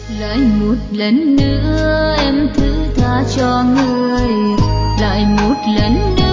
Lại một lần nữa em thứ tha cho người, lại một lần nữa